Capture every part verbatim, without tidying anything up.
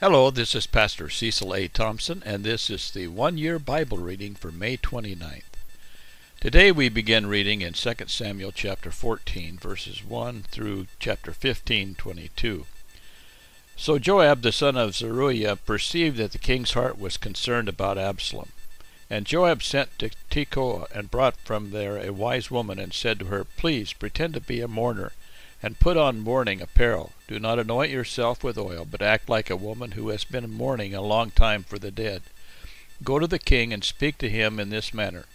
Hello, this is Pastor Cecil A. Thompson, and this is the one-year Bible reading for May twenty-ninth. Today we begin reading in Second Samuel chapter fourteen, verses one through chapter fifteen, twenty-two. So Joab the son of Zeruiah perceived that the king's heart was concerned about Absalom. And Joab sent to Tekoa and brought from there a wise woman and said to her, Please pretend to be a mourner, and put on mourning apparel. Do not anoint yourself with oil, but act like a woman who has been mourning a long time for the dead. Go to the king and speak to him in this manner.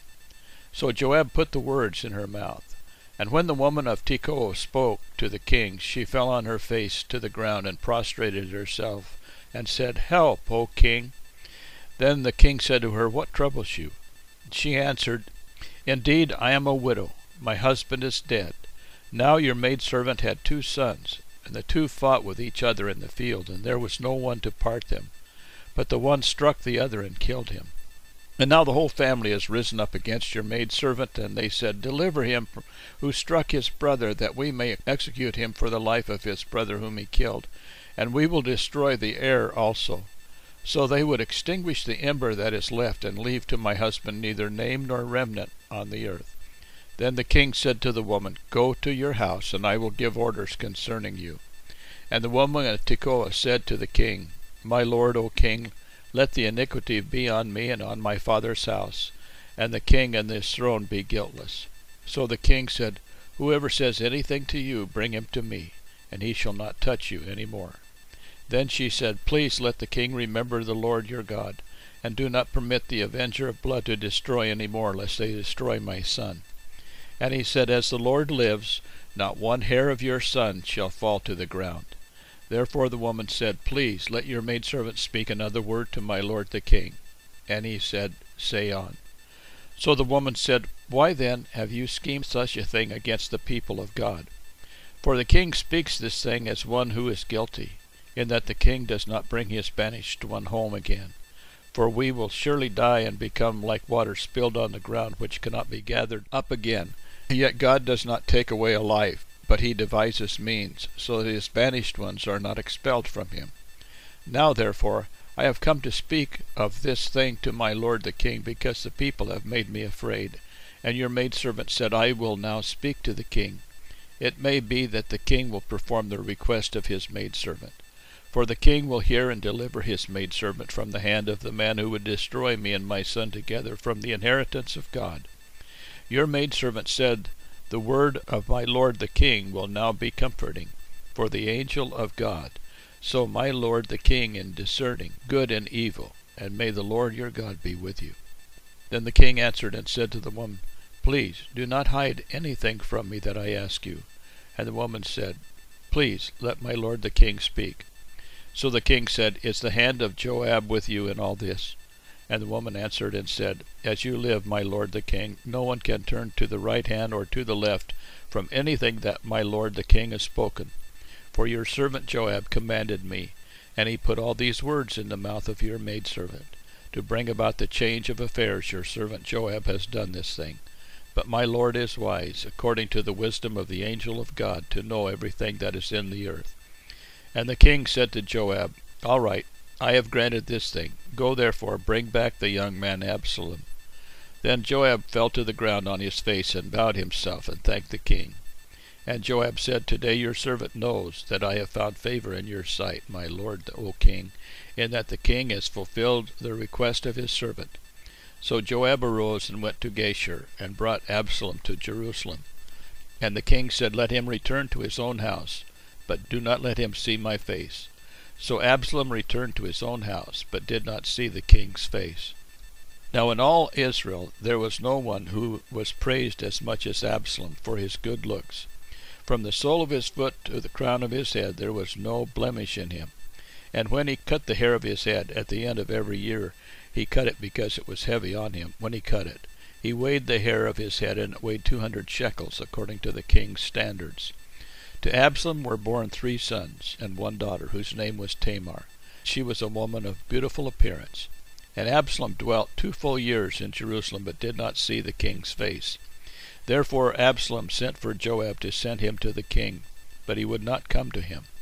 So Joab put the words in her mouth. And when the woman of Tekoa spoke to the king, she fell on her face to the ground and prostrated herself, and said, Help, O king! Then the king said to her, What troubles you? She answered, Indeed, I am a widow. My husband is dead. Now your maidservant had two sons, and the two fought with each other in the field, and there was no one to part them. But the one struck the other and killed him. And now the whole family has risen up against your maidservant, and they said, Deliver him who struck his brother, that we may execute him for the life of his brother whom he killed, and we will destroy the heir also. So they would extinguish the ember that is left, and leave to my husband neither name nor remnant on the earth. Then the king said to the woman, Go to your house, and I will give orders concerning you. And the woman of Tekoa said to the king, My lord, O king, let the iniquity be on me and on my father's house, and the king and his throne be guiltless. So the king said, Whoever says anything to you, bring him to me, and he shall not touch you any more. Then she said, Please let the king remember the Lord your God, and do not permit the avenger of blood to destroy any more, lest they destroy my son. And he said, As the Lord lives, not one hair of your son shall fall to the ground. Therefore the woman said, Please let your maidservant speak another word to my lord the king. And he said, Say on. So the woman said, Why then have you schemed such a thing against the people of God? For the king speaks this thing as one who is guilty, in that the king does not bring his banished one home again. For we will surely die and become like water spilled on the ground, which cannot be gathered up again. Yet God does not take away a life, but he devises means, so that his banished ones are not expelled from him. Now therefore I have come to speak of this thing to my lord the king, because the people have made me afraid. And your maidservant said, I will now speak to the king. It may be that the king will perform the request of his maidservant. For the king will hear and deliver his maidservant from the hand of the man who would destroy me and my son together from the inheritance of God. Your maidservant said, The word of my lord the king will now be comforting, for the angel of God. So my lord the king in discerning good and evil, and may the Lord your God be with you. Then the king answered and said to the woman, Please do not hide anything from me that I ask you. And the woman said, Please let my lord the king speak. So the king said, Is the hand of Joab with you in all this? And the woman answered and said, As you live, my lord the king, no one can turn to the right hand or to the left from anything that my lord the king has spoken. For your servant Joab commanded me, and he put all these words in the mouth of your maidservant. To bring about the change of affairs, your servant Joab has done this thing. But my lord is wise, according to the wisdom of the angel of God, to know everything that is in the earth. And the king said to Joab, All right, I have granted this thing. Go therefore, bring back the young man Absalom. Then Joab fell to the ground on his face and bowed himself and thanked the king. And Joab said, Today your servant knows that I have found favor in your sight, my lord, O king, in that the king has fulfilled the request of his servant. So Joab arose and went to Geshur, and brought Absalom to Jerusalem. And the king said, Let him return to his own house, but do not let him see my face. So Absalom returned to his own house, but did not see the king's face. Now in all Israel there was no one who was praised as much as Absalom for his good looks. From the sole of his foot to the crown of his head there was no blemish in him. And when he cut the hair of his head at the end of every year, he cut it because it was heavy on him when he cut it. He weighed the hair of his head, and it weighed two hundred shekels, according to the king's standards. To Absalom were born three sons and one daughter, whose name was Tamar. She was a woman of beautiful appearance. And Absalom dwelt two full years in Jerusalem, but did not see the king's face. Therefore Absalom sent for Joab to send him to the king, but he would not come to him.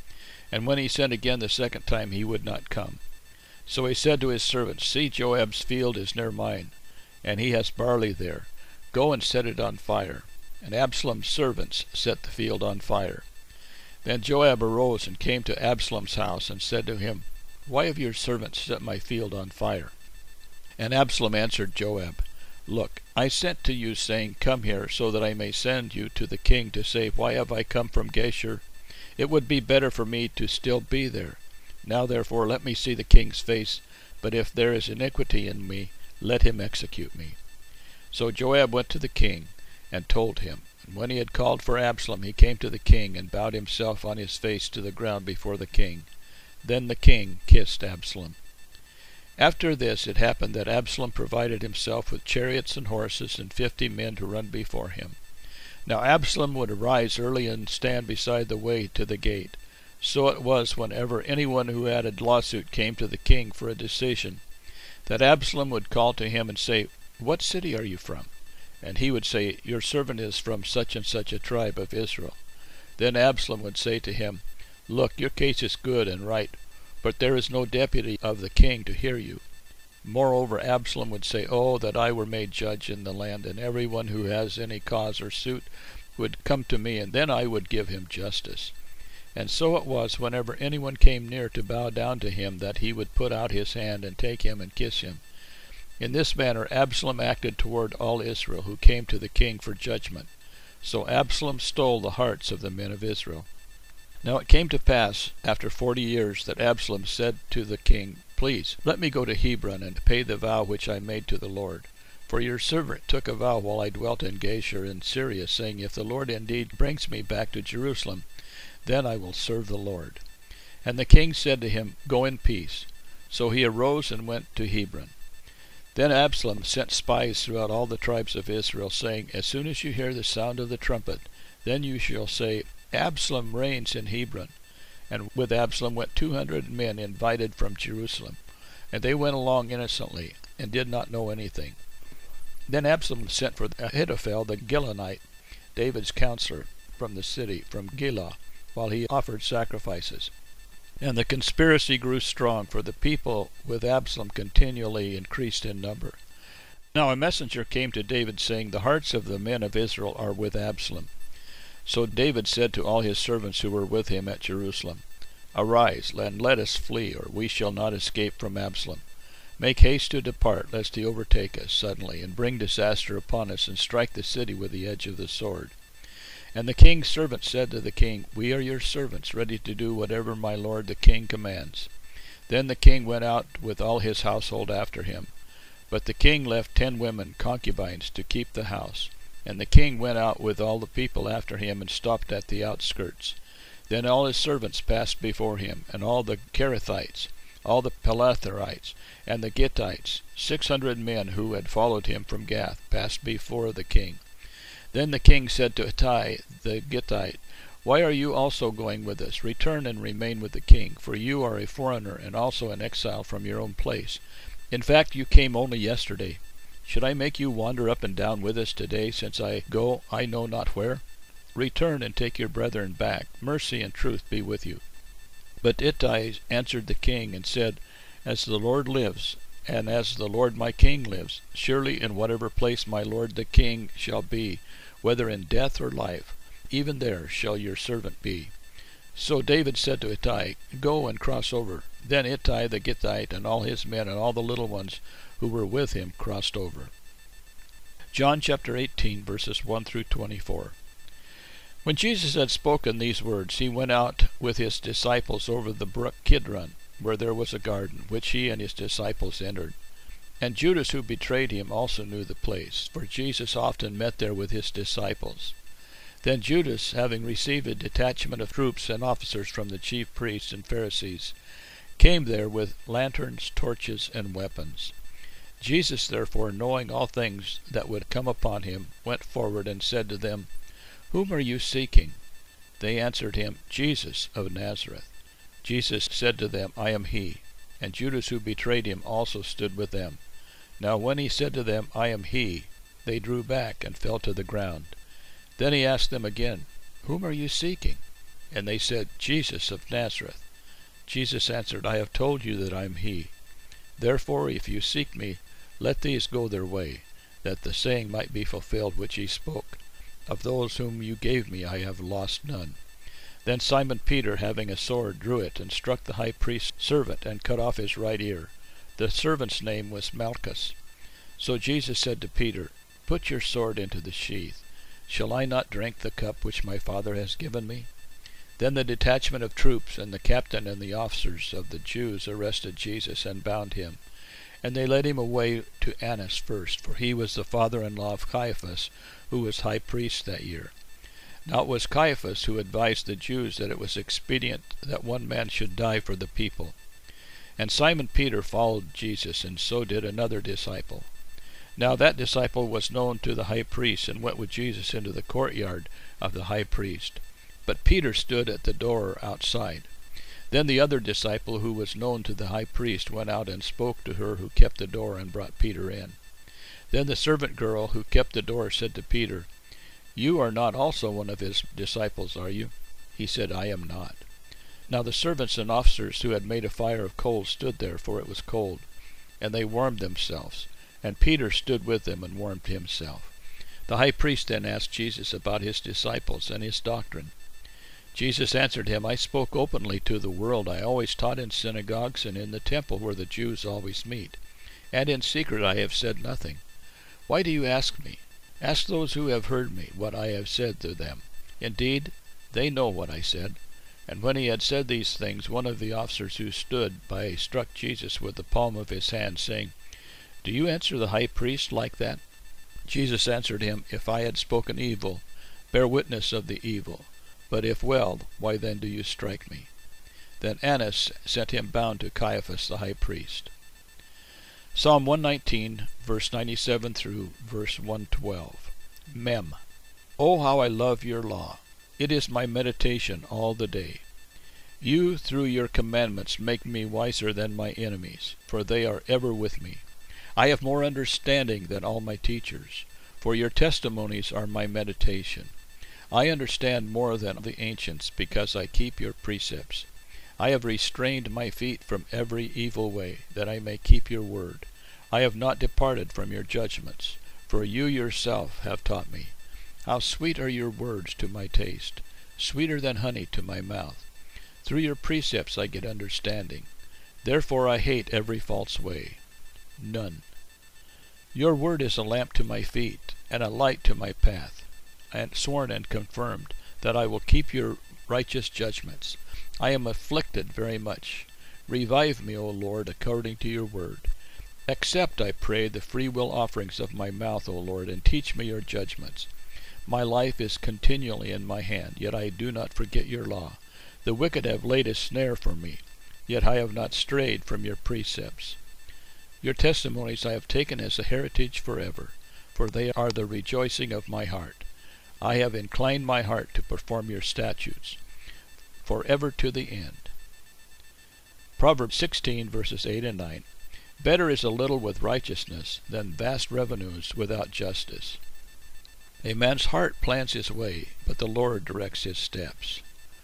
And when he sent again the second time, he would not come. So he said to his servants, See, Joab's field is near mine, and he has barley there. Go and set it on fire. And Absalom's servants set the field on fire. Then Joab arose and came to Absalom's house, and said to him, Why have your servants set my field on fire? And Absalom answered Joab, Look, I sent to you, saying, Come here, so that I may send you to the king to say, Why have I come from Geshur? It would be better for me to still be there. Now therefore let me see the king's face, but if there is iniquity in me, let him execute me. So Joab went to the king, and told him. And when he had called for Absalom, he came to the king, and bowed himself on his face to the ground before the king. Then the king kissed Absalom. After this it happened that Absalom provided himself with chariots and horses, and fifty men to run before him. Now Absalom would arise early and stand beside the way to the gate. So it was whenever anyone who had a lawsuit came to the king for a decision, that Absalom would call to him and say, What city are you from? And he would say, Your servant is from such and such a tribe of Israel. Then Absalom would say to him, Look, your case is good and right, but there is no deputy of the king to hear you. Moreover, Absalom would say, Oh, that I were made judge in the land, and every one who has any cause or suit would come to me, and then I would give him justice. And so it was, whenever anyone came near to bow down to him, that he would put out his hand and take him and kiss him. In this manner Absalom acted toward all Israel who came to the king for judgment. So Absalom stole the hearts of the men of Israel. Now it came to pass, after forty years, that Absalom said to the king, Please, let me go to Hebron and pay the vow which I made to the Lord. For your servant took a vow while I dwelt in Geshur in Syria, saying, If the Lord indeed brings me back to Jerusalem, then I will serve the Lord. And the king said to him, Go in peace. So he arose and went to Hebron. Then Absalom sent spies throughout all the tribes of Israel, saying, As soon as you hear the sound of the trumpet, then you shall say, Absalom reigns in Hebron. And with Absalom went two hundred men invited from Jerusalem. And they went along innocently, and did not know anything. Then Absalom sent for Ahithophel the Gilonite, David's counselor, from the city, from Gilah, while he offered sacrifices. And the conspiracy grew strong, for the people with Absalom continually increased in number. Now a messenger came to David, saying, The hearts of the men of Israel are with Absalom. So David said to all his servants who were with him at Jerusalem, Arise, and let us flee, or we shall not escape from Absalom. Make haste to depart, lest he overtake us suddenly, and bring disaster upon us, and strike the city with the edge of the sword. And the king's servants said to the king, We are your servants, ready to do whatever my lord the king commands. Then the king went out with all his household after him. But the king left ten women, concubines, to keep the house. And the king went out with all the people after him, and stopped at the outskirts. Then all his servants passed before him, and all the Kerethites, all the Pelatherites, and the Gittites, six hundred men who had followed him from Gath, passed before the king. Then the king said to Ittai the Gittite, Why are you also going with us? Return and remain with the king, for you are a foreigner and also an exile from your own place. In fact, you came only yesterday. Should I make you wander up and down with us today, since I go I know not where? Return and take your brethren back. Mercy and truth be with you. But Ittai answered the king and said, As the Lord lives, and as the Lord my king lives, surely in whatever place my lord the king shall be, whether in death or life, even there shall your servant be. So David said to Ittai, Go and cross over. Then Ittai the Gittite and all his men and all the little ones who were with him crossed over. John chapter eighteen, verses one through twenty-four. When Jesus had spoken these words, he went out with his disciples over the brook Kidron, where there was a garden, which he and his disciples entered. And Judas, who betrayed him, also knew the place, for Jesus often met there with his disciples. Then Judas, having received a detachment of troops and officers from the chief priests and Pharisees, came there with lanterns, torches, and weapons. Jesus, therefore, knowing all things that would come upon him, went forward and said to them, Whom are you seeking? They answered him, Jesus of Nazareth. Jesus said to them, I am he. And Judas, who betrayed him, also stood with them. Now when he said to them, I am he, they drew back and fell to the ground. Then he asked them again, Whom are you seeking? And they said, Jesus of Nazareth. Jesus answered, I have told you that I am he. Therefore, if you seek me, let these go their way, that the saying might be fulfilled which he spoke, Of those whom you gave me I have lost none. Then Simon Peter, having a sword, drew it, and struck the high priest's servant, and cut off his right ear. The servant's name was Malchus. So Jesus said to Peter, Put your sword into the sheath. Shall I not drink the cup which my Father has given me? Then the detachment of troops and the captain and the officers of the Jews arrested Jesus and bound him. And they led him away to Annas first, for he was the father-in-law of Caiaphas, who was high priest that year. Now it was Caiaphas who advised the Jews that it was expedient that one man should die for the people. And Simon Peter followed Jesus, and so did another disciple. Now that disciple was known to the high priest, and went with Jesus into the courtyard of the high priest. But Peter stood at the door outside. Then the other disciple, who was known to the high priest, went out and spoke to her who kept the door, and brought Peter in. Then the servant girl who kept the door said to Peter, You are not also one of his disciples, are you? He said, I am not. Now the servants and officers who had made a fire of coals stood there, for it was cold, and they warmed themselves. And Peter stood with them and warmed himself. The high priest then asked Jesus about his disciples and his doctrine. Jesus answered him, I spoke openly to the world. I always taught in synagogues and in the temple where the Jews always meet. And in secret I have said nothing. Why do you ask me? Ask those who have heard me what I have said to them. Indeed, they know what I said. And when he had said these things, one of the officers who stood by struck Jesus with the palm of his hand, saying, Do you answer the high priest like that? Jesus answered him, If I had spoken evil, bear witness of the evil. But if well, why then do you strike me? Then Annas sent him bound to Caiaphas the high priest. Psalm one nineteen, verse ninety-seven through verse one twelve. Mem. Oh, how I love your law! It is my meditation all the day. You, through your commandments, make me wiser than my enemies, for they are ever with me. I have more understanding than all my teachers, for your testimonies are my meditation. I understand more than the ancients, because I keep your precepts. I have restrained my feet from every evil way, that I may keep your word. I have not departed from your judgments, for you yourself have taught me. How sweet are your words to my taste, sweeter than honey to my mouth. Through your precepts I get understanding. Therefore I hate every false way. None. Your word is a lamp to my feet, and a light to my path. I am sworn and confirmed that I will keep your righteous judgments. I am afflicted very much. Revive me, O Lord, according to your word. Accept, I pray, the freewill offerings of my mouth, O Lord, and teach me your judgments. My life is continually in my hand, yet I do not forget your law. The wicked have laid a snare for me, yet I have not strayed from your precepts. Your testimonies I have taken as a heritage forever, for they are the rejoicing of my heart. I have inclined my heart to perform your statutes, forever to the end. Proverbs sixteen, verses eight and nine. Better is a little with righteousness than vast revenues without justice. A man's heart plans his way, but the Lord directs his steps.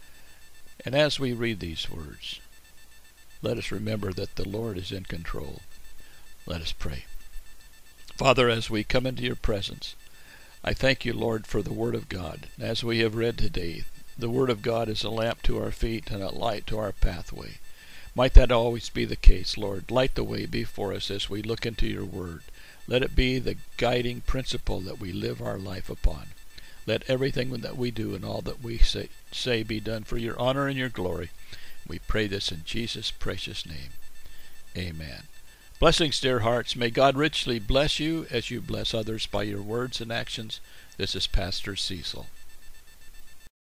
And as we read these words, let us remember that the Lord is in control. Let us pray. Father, as we come into your presence, I thank you, Lord, for the Word of God. As we have read today, the Word of God is a lamp to our feet and a light to our pathway. Might that always be the case, Lord. Light the way before us as we look into your Word. Let it be the guiding principle that we live our life upon. Let everything that we do and all that we say, say be done for your honor and your glory. We pray this in Jesus' precious name. Amen. Blessings, dear hearts. May God richly bless you as you bless others by your words and actions. This is Pastor Cecil.